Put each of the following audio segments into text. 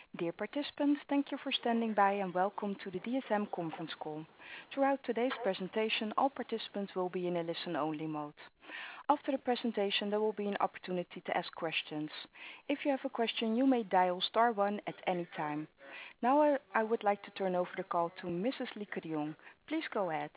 Dear participants, thank you for standing by and welcome to the DSM conference call. Throughout today's presentation, all participants will be in a listen-only mode. After the presentation, there will be an opportunity to ask questions. If you have a question, you may dial star 1 at any time. Now I would like to turn over the call to Mrs. Lieke de Jong. Please go ahead.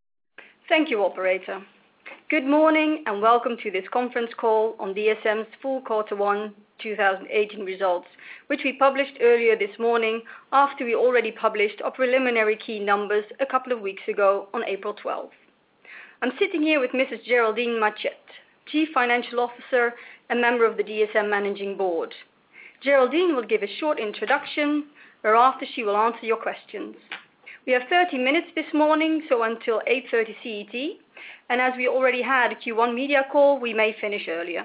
Thank you, operator. Good morning and welcome to this conference call on DSM's full quarter 1 2018 results, which we published earlier this morning after we already published our preliminary key numbers a couple of weeks ago on April 12th. I'm sitting here with Mrs. Geraldine Matchett, Chief Financial Officer and member of the DSM Managing Board. Geraldine will give a short introduction, whereafter she will answer your questions. We have 30 minutes this morning, so until 8:30 CET, and as we already had a Q1 media call, we may finish earlier.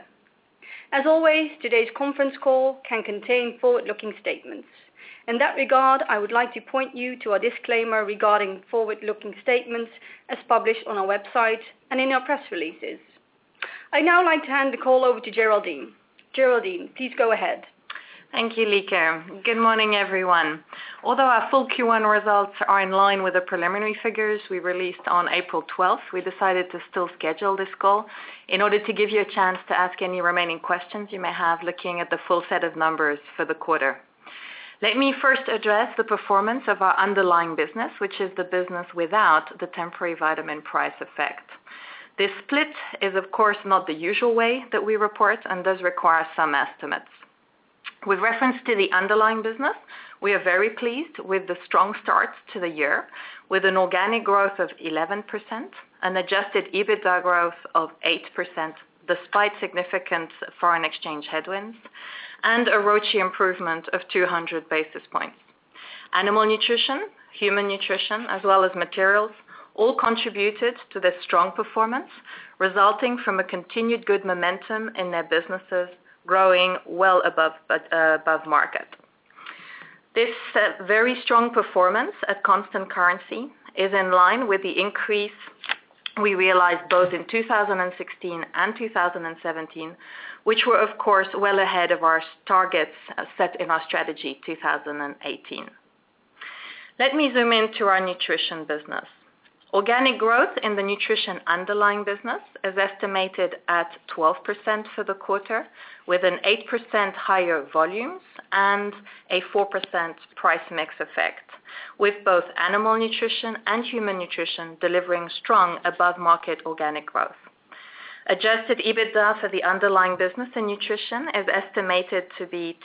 As always, today's conference call can contain forward-looking statements. In that regard, I would like to point you to our disclaimer regarding forward-looking statements as published on our website and in our press releases. I'd now like to hand the call over to Geraldine. Geraldine, please go ahead. Thank you, Lieke. Good morning, everyone. Although our full Q1 results are in line with the preliminary figures we released on April 12th, we decided to still schedule this call in order to give you a chance to ask any remaining questions you may have looking at the full set of numbers for the quarter. Let me first address the performance of our underlying business, which is the business without the temporary vitamin price effect. This split is, of course, not the usual way that we report and does require some estimates. With reference to the underlying business, we are very pleased with the strong start to the year, with an organic growth of 11%, an adjusted EBITDA growth of 8%, despite significant foreign exchange headwinds, and a ROCE improvement of 200 basis points. Animal nutrition, human nutrition, as well as materials, all contributed to this strong performance, resulting from a continued good momentum in their businesses, growing well above market. This very strong performance at constant currency is in line with the increase we realized both in 2016 and 2017, which were of course well ahead of our targets set in our strategy 2018. Let me zoom into our nutrition business. Organic growth in the nutrition underlying business is estimated at 12% for the quarter, with an 8% higher volumes and a 4% price mix effect, with both animal nutrition and human nutrition delivering strong above-market organic growth. Adjusted EBITDA for the underlying business in nutrition is estimated to be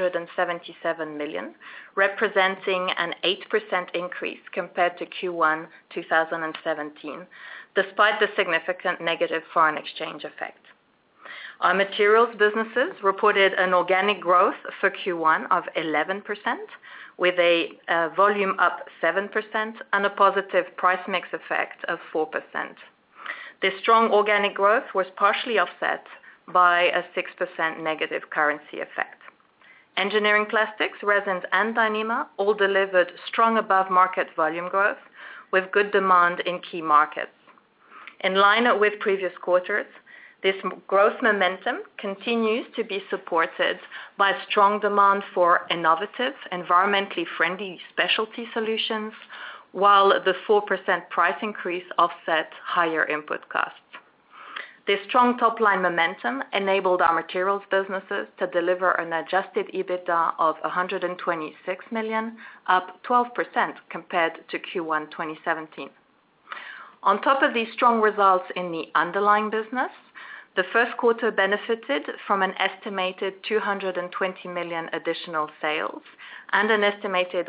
277 million, representing an 8% increase compared to Q1 2017, despite the significant negative foreign exchange effect. Our materials businesses reported an organic growth for Q1 of 11%, with a volume up 7% and a positive price mix effect of 4%. This strong organic growth was partially offset by a 6% negative currency effect. Engineering plastics, resins and Dyneema all delivered strong above-market volume growth with good demand in key markets. In line with previous quarters, this growth momentum continues to be supported by strong demand for innovative, environmentally friendly specialty solutions, while the 4% price increase offset higher input costs. This strong top-line momentum enabled our materials businesses to deliver an adjusted EBITDA of 126 million, up 12% compared to Q1 2017. On top of these strong results in the underlying business, the first quarter benefited from an estimated 220 million additional sales and an estimated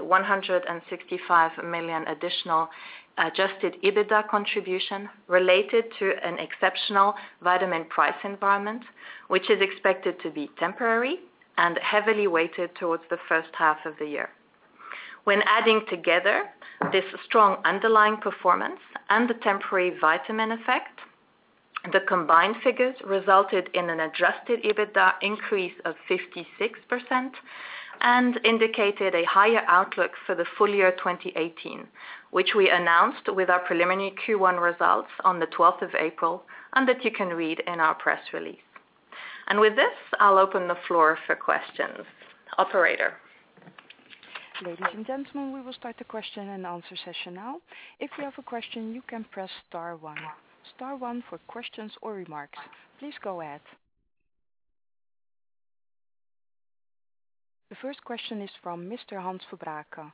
165 million additional adjusted EBITDA contribution related to an exceptional vitamin price environment, which is expected to be temporary and heavily weighted towards the first half of the year. When adding together this strong underlying performance and the temporary vitamin effect, the combined figures resulted in an adjusted EBITDA increase of 56% and indicated a higher outlook for the full year 2018, which we announced with our preliminary Q1 results on the 12th of April and that you can read in our press release. And with this, I'll open the floor for questions. Operator. Ladies and gentlemen, we will start the question and answer session now. If you have a question, you can press star one. Star one for questions or remarks. Please go ahead. The first question is from Mr. Hans Verbraken.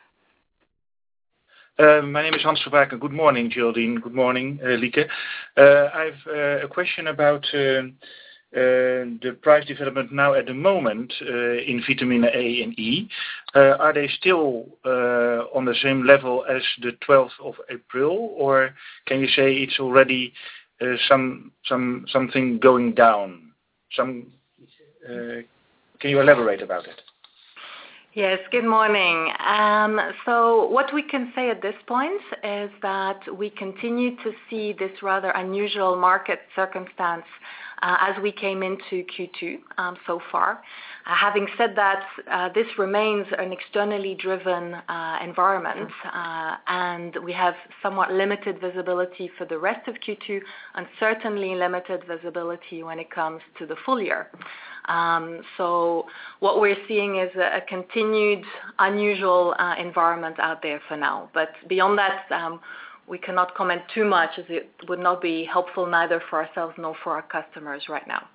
My name is Hans Verbraken. Good morning, Geraldine. Good morning, Lieke. I have a question about the price development now at the moment in vitamin A and E. Are they still on the same level as the 12th of April, or can you say it's already something going down? Can you elaborate about it? Yes, good morning. So what we can say at this point is that we continue to see this rather unusual market circumstance as we came into Q2 so far. Having said that, this remains an externally driven environment, and we have somewhat limited visibility for the rest of Q2 and certainly limited visibility when it comes to the full year. So what we're seeing is a continued unusual environment out there for now. But beyond that, we cannot comment too much, as it would not be helpful neither for ourselves nor for our customers right now.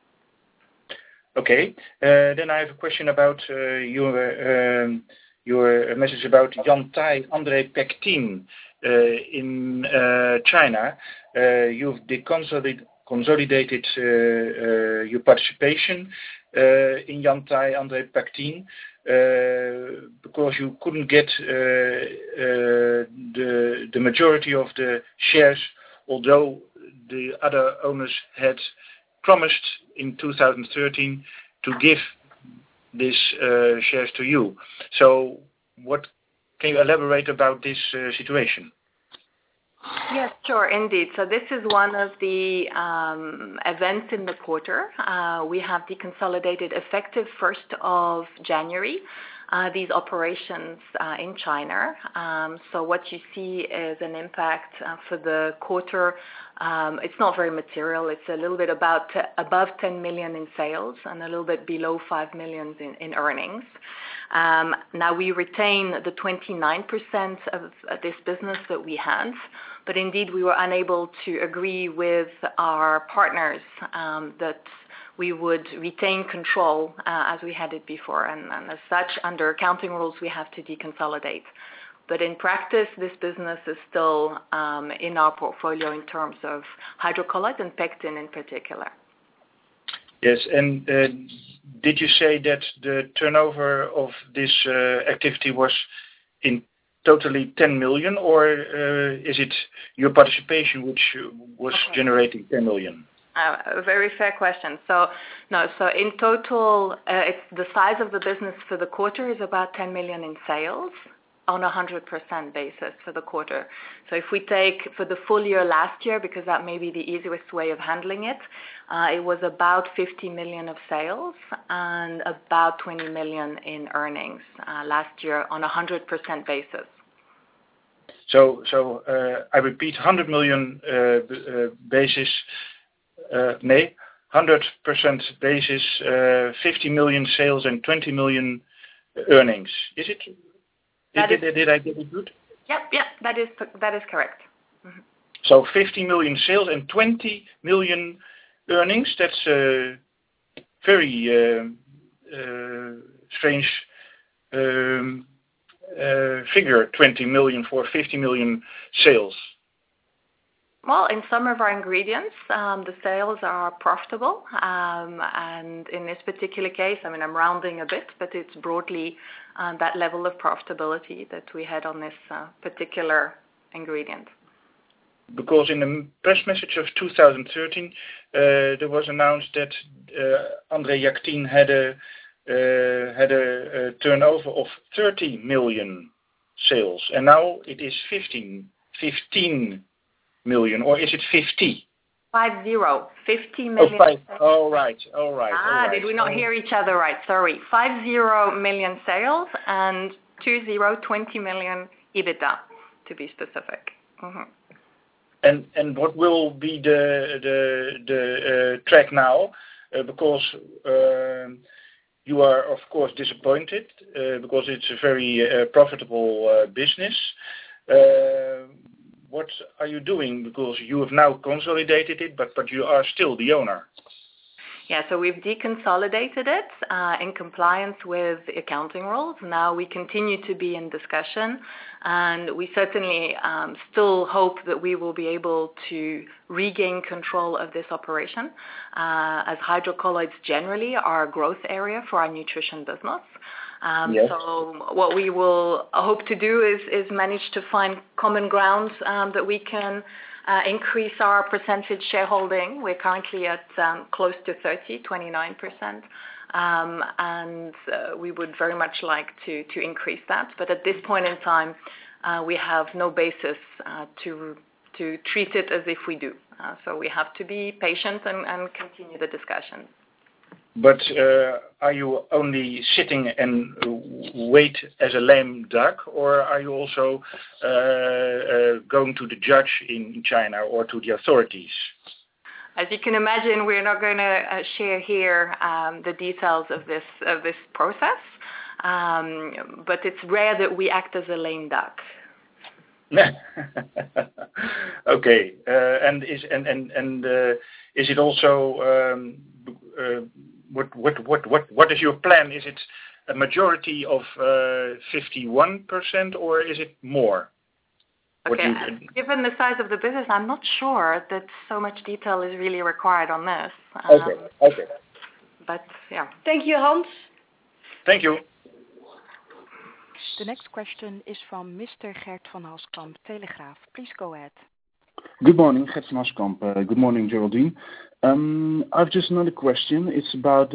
Okay. Then I have a question about your message about Yantai Andre Pectin in China. You've consolidated your participation in Yantai Andre Pectin because you couldn't get the majority of the shares, although the other owners had promised in 2013 to give these shares to you. So what can you elaborate about this situation? Yes, sure, indeed. So this is one of the events in the quarter. We have deconsolidated effective 1st of January these operations in China. So what you see is an impact for the quarter. It's not very material. It's a little bit above 10 million in sales and a little bit below 5 million in earnings. Now we retain the 29% of this business that we had, but indeed we were unable to agree with our partners that we would retain control as we had it before, and as such, under accounting rules, we have to deconsolidate. But in practice, this business is still in our portfolio in terms of hydrocolloid and pectin in particular. Yes, and did you say that the turnover of this activity was in totally 10 million, or is it your participation which was generating 10 million? A very fair question. So in total, it's the size of the business for the quarter is about 10 million in sales on a 100% basis for the quarter. So if we take for the full year last year, because that may be the easiest way of handling it, it was about 50 million of sales and about 20 million in earnings last year on a 100% basis. So I repeat, 100 million basis, 100% basis, 50 million sales and 20 million earnings. Is it? Did I get it good? Yep, that is correct. Mm-hmm. So 50 million sales and 20 million earnings. That's a very strange figure, 20 million for 50 million sales. Well, in some of our ingredients, the sales are profitable, and in this particular case, I mean, I'm rounding a bit, but it's broadly that level of profitability that we had on this particular ingredient. Because in the press message of 2013, there was announced that Andre Pectin had a turnover of 30 million sales, and now it is 15 million, or is it 50? 50 million. All right. Did we not hear each other right? Sorry. 50 million sales and 20 million EBITDA, to be specific. Mm-hmm. And what will be the track now? Because You are, of course, disappointed because it's a very profitable business. What are you doing? Because you have now consolidated it, but you are still the owner. Yeah, so we've deconsolidated it in compliance with accounting rules. Now we continue to be in discussion, and we certainly still hope that we will be able to regain control of this operation, as hydrocolloids generally are a growth area for our nutrition business. Yes. So what we will hope to do is manage to find common ground that we can increase our percentage shareholding. We're currently at close to 29%, and we would very much like to increase that. But at this point in time, we have no basis to treat it as if we do. So we have to be patient and continue the discussion. But are you only sitting and wait as a lame duck, or are you also going to the judge in China or to the authorities? As you can imagine, we're not going to share here the details of this process, but it's rare that we act as a lame duck. Okay, and is it also? What is your plan? Is it a majority of 51%, or is it more? Okay. Given the size of the business, I'm not sure that so much detail is really required on this. Okay. But yeah. Thank you, Hans. Thank you. The next question is from Mr. Gert van Haskamp, Telegraaf. Please go ahead. Good morning, Gert van Haskamp. Good morning, Geraldine. I've just another question. It's about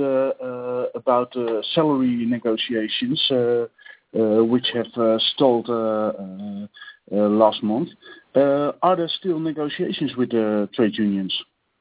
salary negotiations, which have stalled last month. Are there still negotiations with the trade unions?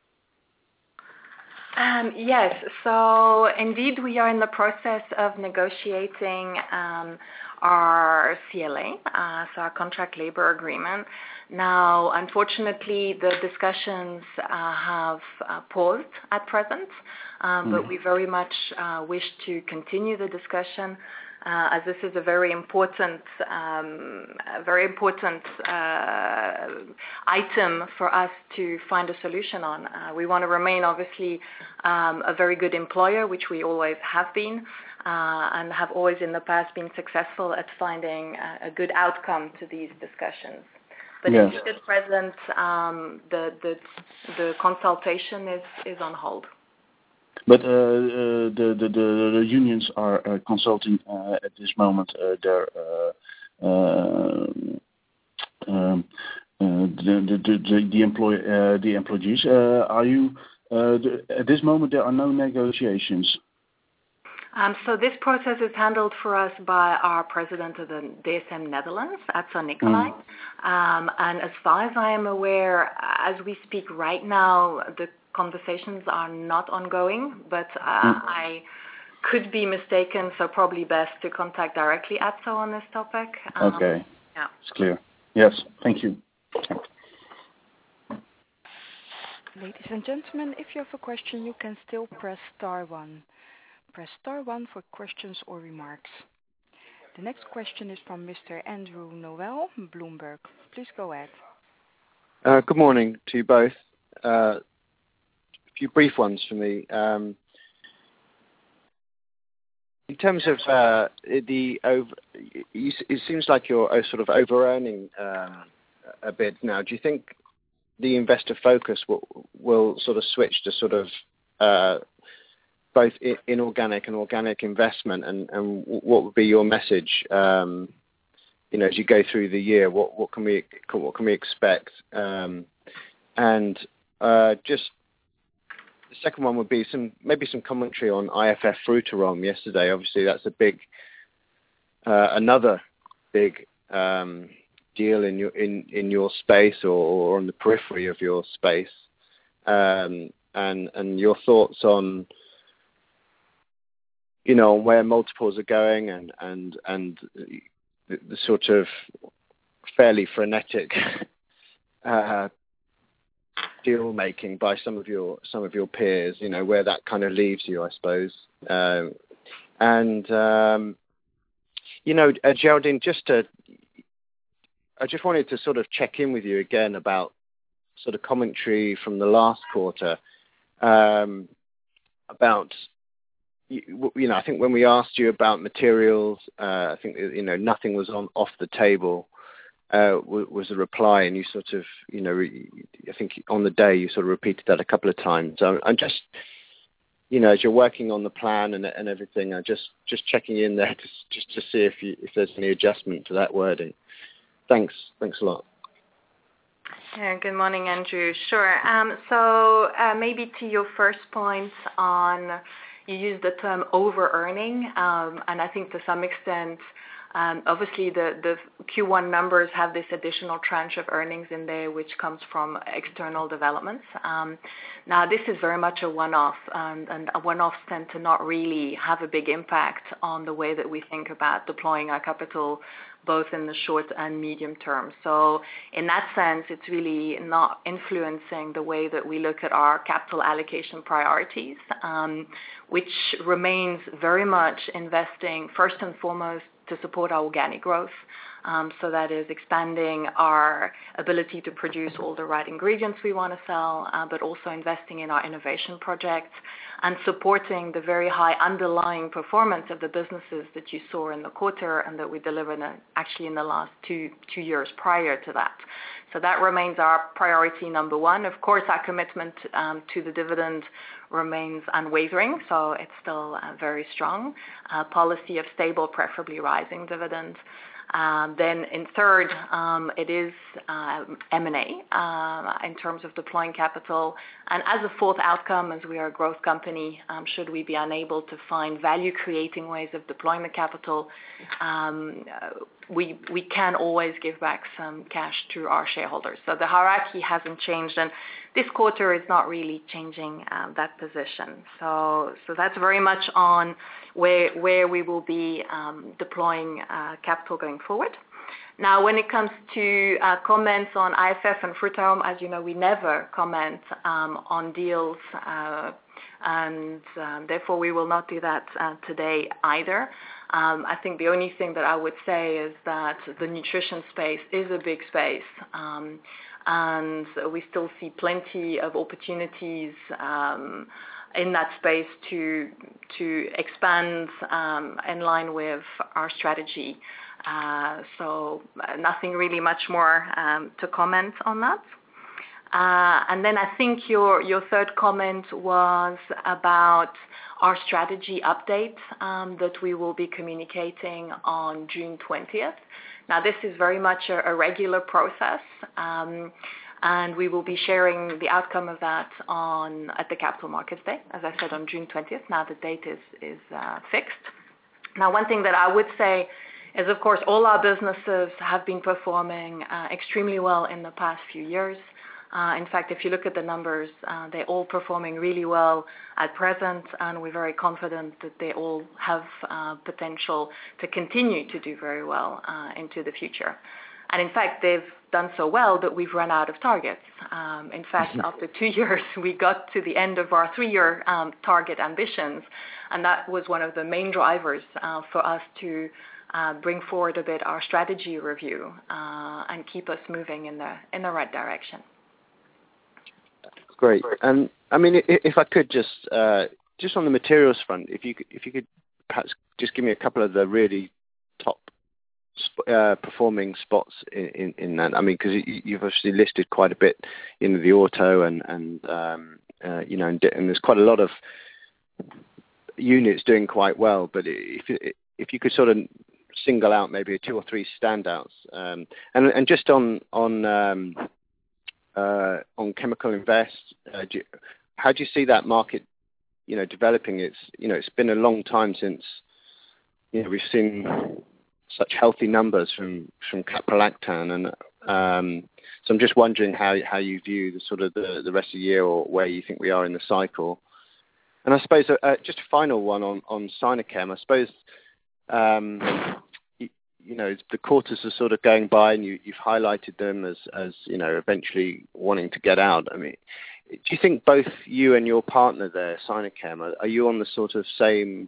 Yes. So indeed, we are in the process of negotiating our CLA, so our contract labor agreement. Now, unfortunately, the discussions have paused at present, but we very much wish to continue the discussion, as this is a very important item for us to find a solution on. We want to remain, obviously, a very good employer, which we always have been, and have always in the past been successful at finding a good outcome to these discussions. But yes. At present, the consultation is on hold. But the unions are consulting at this moment the employees. Are you at this moment there are no negotiations? So this process is handled for us by our president of the DSM Netherlands, Atzo Nicolai. And as far as I am aware, as we speak right now, the conversations are not ongoing, but I could be mistaken, so probably best to contact directly Atzo on this topic. Okay. Yeah. It's clear. Yes, thank you. Ladies and gentlemen, if you have a question, you can still press star 1. Press star 1 for questions or remarks. The next question is from Mr. Andrew Noel, Bloomberg. Please go ahead. Good morning to you both. A few brief ones for me. In terms of it seems like you're sort of over-earning a bit now. Do you think the investor focus will sort of switch to sort of both inorganic and organic investment, and what would be your message? As you go through the year, what can we expect? And just the second one would be maybe some commentary on IFF Frutarom yesterday. Obviously, that's another big deal in your space or on the periphery of your space, and your thoughts on where multiples are going and the sort of fairly frenetic deal making by some of your peers, where that kind of leaves you, I suppose. And Geraldine, I just wanted to sort of check in with you again about sort of commentary from the last quarter about, I think when we asked you about materials, I think, nothing was off the table, was the reply, and you sort of, I think on the day you sort of repeated that a couple of times. So I'm just, as you're working on the plan and everything, I'm just checking in there just to see if there's any adjustment to that wording. Thanks a lot. Yeah, good morning, Andrew. Sure. So maybe to your first point on, you used the term over-earning, and I think to some extent, obviously the Q1 numbers have this additional tranche of earnings in there, which comes from external developments. Now, this is very much a one-off, and one-offs tend to not really have a big impact on the way that we think about deploying our capital, both in the short and medium term. So in that sense, it's really not influencing the way that we look at our capital allocation priorities, which remains very much investing first and foremost to support our organic growth. So that is expanding our ability to produce all the right ingredients we want to sell, but also investing in our innovation projects and supporting the very high underlying performance of the businesses that you saw in the quarter and that we delivered actually in the last two years prior to that. So that remains our priority number one. Of course, our commitment to the dividend remains unwavering, so it's still very strong. Policy of stable, preferably rising dividends. Then in third, it is M&A in terms of deploying capital. And as a fourth outcome, as we are a growth company, should we be unable to find value-creating ways of deploying the capital, we can always give back some cash to our shareholders. So the hierarchy hasn't changed, and this quarter is not really changing that position. So that's very much on where we will be deploying capital going forward. Now, when it comes to comments on IFF and Frutarom, as you know, we never comment on deals, and therefore we will not do that today either. I think the only thing that I would say is that the nutrition space is a big space, and we still see plenty of opportunities in that space to expand in line with our strategy. So nothing really much more to comment on that. And then I think your third comment was about our strategy update that we will be communicating on June 20th. Now, this is very much a regular process, and we will be sharing the outcome of that at the Capital Markets Day, as I said, on June 20th. Now the date is fixed. Now, one thing that I would say is, of course, all our businesses have been performing extremely well in the past few years. In fact, if you look at the numbers, they're all performing really well at present, and we're very confident that they all have potential to continue to do very well into the future. And in fact, they've done so well that we've run out of targets. In fact, after 2 years, we got to the end of our 3-year target ambitions, and that was one of the main drivers for us to bring forward a bit our strategy review and keep us moving in the right direction. Great. And I mean, if I could just on the materials front, if you could perhaps just give me a couple of the really top performing spots in that. I mean, because you've obviously listed quite a bit in the auto and there's quite a lot of units doing quite well. But if you could sort of single out maybe 2 or 3 standouts, and just on Chemical Invest, how do you see that market, developing? It's been a long time since we've seen such healthy numbers from caprolactam, and so I'm just wondering how you view the sort of the rest of the year, or where you think we are in the cycle. And I suppose just a final one on Sinochem. I suppose the quarters are sort of going by, and you've highlighted them as eventually wanting to get out. I mean, do you think both you and your partner there, Sinochem, are you on the sort of same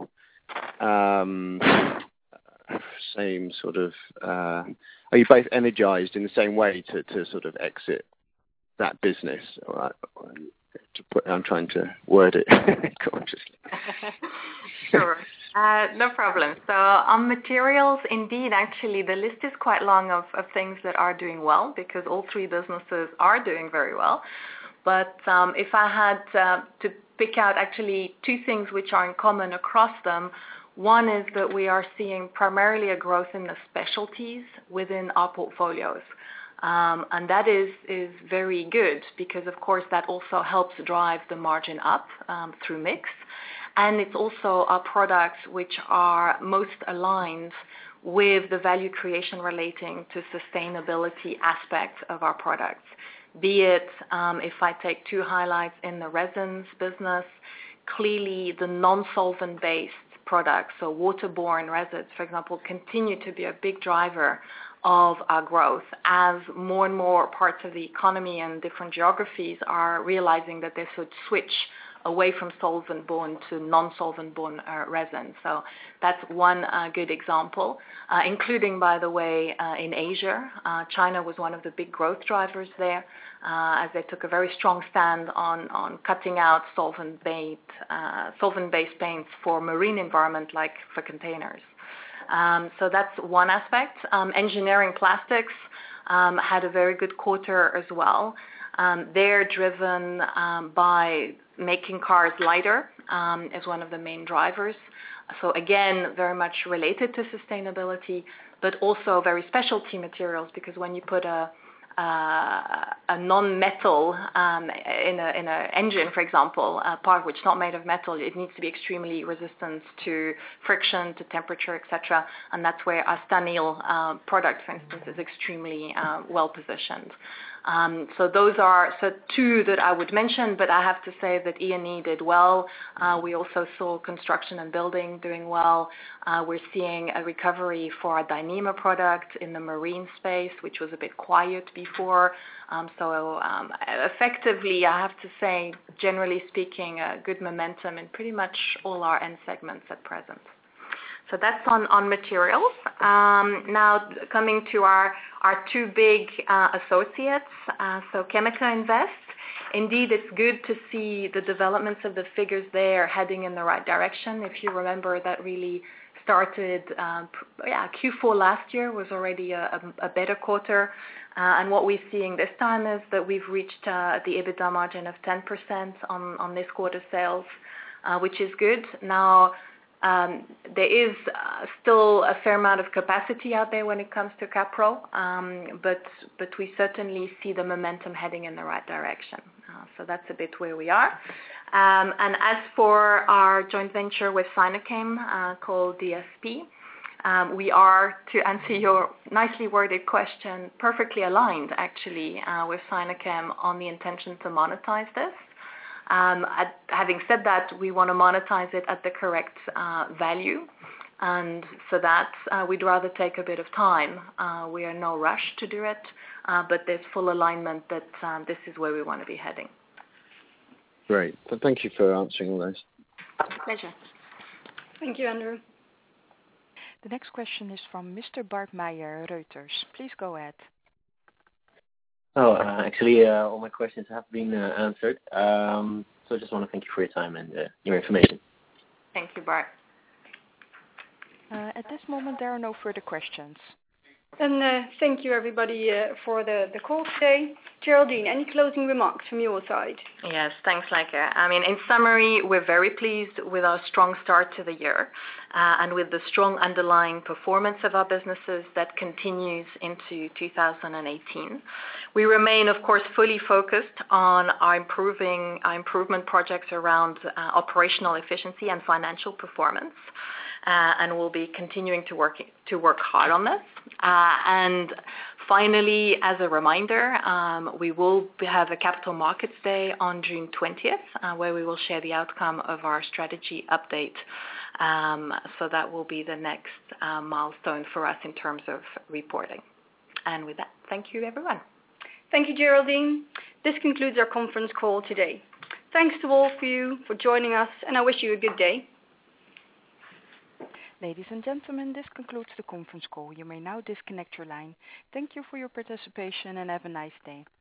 same sort of? Are you both energized in the same way to sort of exit that business? I'm trying to word it consciously. Sure. No problem. So on materials, indeed, actually, the list is quite long of things that are doing well, because all three businesses are doing very well. But if I had to pick out actually two things which are in common across them, one is that we are seeing primarily a growth in the specialties within our portfolios. And that is very good, because of course that also helps drive the margin up through mix. And it's also our products which are most aligned with the value creation relating to sustainability aspects of our products. Be it, if I take two highlights in the resins business, clearly the non-solvent based products, so waterborne resins, for example, continue to be a big driver of our growth, as more and more parts of the economy and different geographies are realizing that they should switch away from solvent-borne to non-solvent-borne resin. So that's one good example, including, by the way, in Asia. China was one of the big growth drivers there, as they took a very strong stand on cutting out solvent-based paints for marine environment, like for containers. So that's one aspect. Engineering plastics had a very good quarter as well. They're driven by making cars lighter as one of the main drivers. So again, very much related to sustainability, but also very specialty materials, because when you put a non-metal in an engine, for example, a part which is not made of metal, it needs to be extremely resistant to friction, to temperature, etc. And that's where our Stanil product, for instance, is extremely well positioned. So those are two that I would mention, but I have to say that E&E did well. We also saw construction and building doing well. We're seeing a recovery for our Dyneema product in the marine space, which was a bit quiet before. Effectively, I have to say, generally speaking, a good momentum in pretty much all our end segments at present. So that's on materials. Now coming to our two big associates, so Chemica Invest. Indeed, it's good to see the developments of the figures there heading in the right direction. If you remember, that really started, Q4 last year was already a better quarter. And what we're seeing this time is that we've reached the EBITDA margin of 10% on this quarter sales, which is good. Now, there is still a fair amount of capacity out there when it comes to Capro, but we certainly see the momentum heading in the right direction. So that's a bit where we are. And as for our joint venture with Sinochem called DSP, we are, to answer your nicely worded question, perfectly aligned actually with Sinochem on the intention to monetize this. Having said that, we want to monetize it at the correct value, and for that we'd rather take a bit of time. We are in no rush to do it, but there's full alignment that this is where we want to be heading. Great. So thank you for answering all those. Pleasure. Thank you, Andrew. The next question is from Mr. Bart Meijer, Reuters. Please go ahead. Actually, all my questions have been answered. So I just want to thank you for your time and your information. Thank you, Bart. At this moment, there are no further questions. And thank you, everybody, for the call today. Geraldine, any closing remarks from your side? Yes, thanks, Leike. I mean, in summary, we're very pleased with our strong start to the year and with the strong underlying performance of our businesses that continues into 2018. We remain, of course, fully focused on our improvement projects around operational efficiency and financial performance. And we'll be continuing to work hard on this. And finally, as a reminder, we will have a Capital Markets Day on June 20th, where we will share the outcome of our strategy update. So that will be the next milestone for us in terms of reporting. And with that, thank you, everyone. Thank you, Geraldine. This concludes our conference call today. Thanks to all of you for joining us, and I wish you a good day. Ladies and gentlemen, this concludes the conference call. You may now disconnect your line. Thank you for your participation and have a nice day.